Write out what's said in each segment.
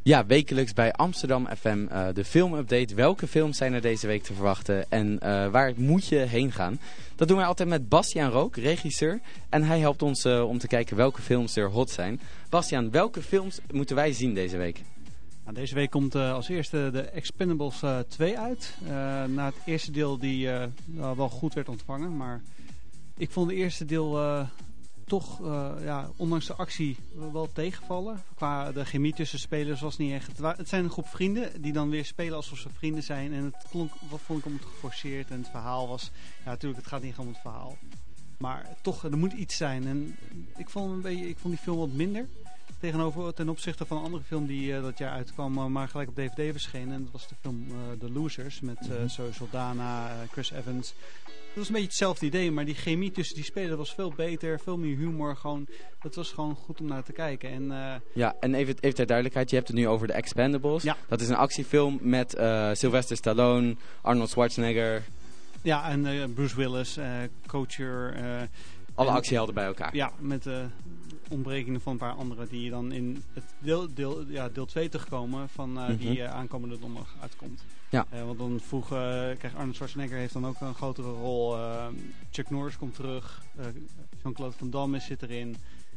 Ja, wekelijks bij Amsterdam FM de filmupdate. Welke films zijn er deze week te verwachten en waar moet je heen gaan? Dat doen wij altijd met Bastiaan Rook, regisseur. En hij helpt ons om te kijken welke films er hot zijn. Bastiaan, welke films moeten wij zien deze week? Nou, deze week komt als eerste de Expendables 2 uit. Na het eerste deel die wel goed werd ontvangen. Maar ik vond het eerste deel toch, ondanks de actie, wel tegenvallen. Qua de chemie tussen spelers was niet echt. Het zijn een groep vrienden die dan weer spelen alsof ze vrienden zijn. En het klonk, wat vond ik hem geforceerd. En het verhaal was, ja natuurlijk, het gaat niet om het verhaal. Maar toch, er moet iets zijn. En ik vond die film wat minder. Ten opzichte van een andere film die dat jaar uitkwam, maar gelijk op DVD verscheen. En dat was de film The Losers met Zoe Saldana, Chris Evans. Dat was een beetje hetzelfde idee, maar die chemie tussen die spelers was veel beter, veel meer humor. Het was gewoon goed om naar te kijken. En even ter duidelijkheid, je hebt het nu over The Expendables. Ja. Dat is een actiefilm met Sylvester Stallone, Arnold Schwarzenegger. Ja, en Bruce Willis, Couture. Alle actiehelden bij elkaar. Ja, met ontbrekingen van een paar anderen die dan in het deel 2 terugkomen van die aankomende donderdag uitkomt. Ja. Want dan krijgt Arnold Schwarzenegger heeft dan ook een grotere rol. Chuck Norris komt terug. Jean-Claude Van Damme zit erin.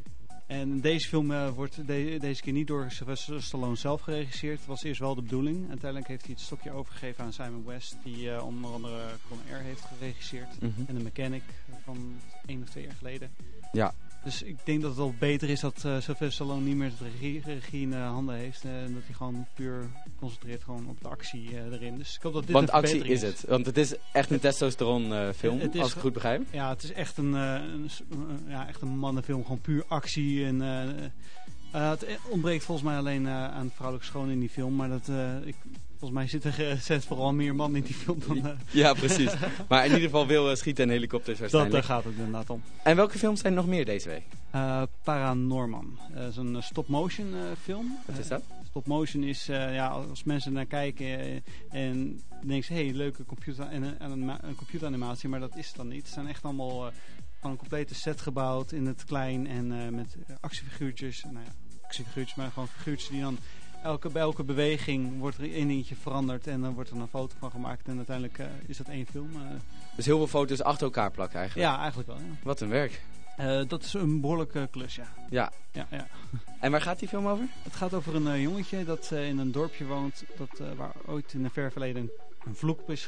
En deze film wordt deze keer niet door Sylvester Stallone zelf geregisseerd. Dat was eerst wel de bedoeling. Uiteindelijk heeft hij het stokje overgegeven aan Simon West, die onder andere Con Air heeft geregisseerd. En The Mechanic van 1 of 2 jaar geleden. Ja. Dus ik denk dat het wel beter is dat Sylvester Stallone niet meer de regie in handen heeft. En dat hij gewoon puur concentreert gewoon op de actie erin. Dus ik hoop dat dit Want een actie is het. Want het is echt een testosteron film, als ik het goed begrijp. Ja, het is echt echt een mannenfilm. Gewoon puur actie. En het ontbreekt volgens mij alleen aan vrouwelijk schoon in die film. Maar volgens mij zitten vooral meer mannen in die film dan... Ja, precies. Maar in ieder geval veel schieten en helikopters waarschijnlijk. Daar gaat het inderdaad om. En welke films zijn er nog meer deze week? Paranorman. Dat is een stop-motion film. Wat is dat? Stop-motion is, als mensen naar kijken en denken ze, hey, leuke een computeranimatie, maar dat is het dan niet. Het zijn echt allemaal van een complete set gebouwd in het klein en met actiefiguurtjes. Actiefiguurtjes, maar gewoon figuurtjes die dan... Bij elke beweging wordt er één dingetje veranderd en dan wordt er een foto van gemaakt en uiteindelijk is dat één film. Dus heel veel foto's achter elkaar plakken eigenlijk? Ja, eigenlijk wel. Ja. Wat een werk. Dat is een behoorlijke klus, ja. Ja. En waar gaat die film over? Het gaat over een jongetje dat in een dorpje woont waar ooit in een ver verleden een vloek is.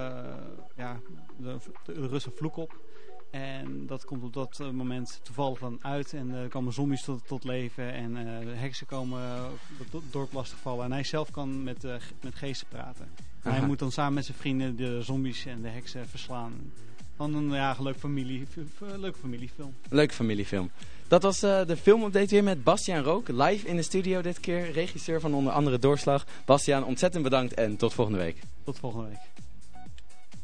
Er rust een vloek op. En dat komt op dat moment toevallig dan uit. En er komen zombies tot leven. En de heksen komen op het dorp lastigvallen. En hij zelf kan met geesten praten. En hij moet dan samen met zijn vrienden de zombies en de heksen verslaan. Van een leuke familiefilm. Leuke familiefilm. Dat was de filmupdate weer met Bastiaan Rook. Live in de studio dit keer. Regisseur van onder andere Doorslag. Bastiaan, ontzettend bedankt en tot volgende week. Tot volgende week.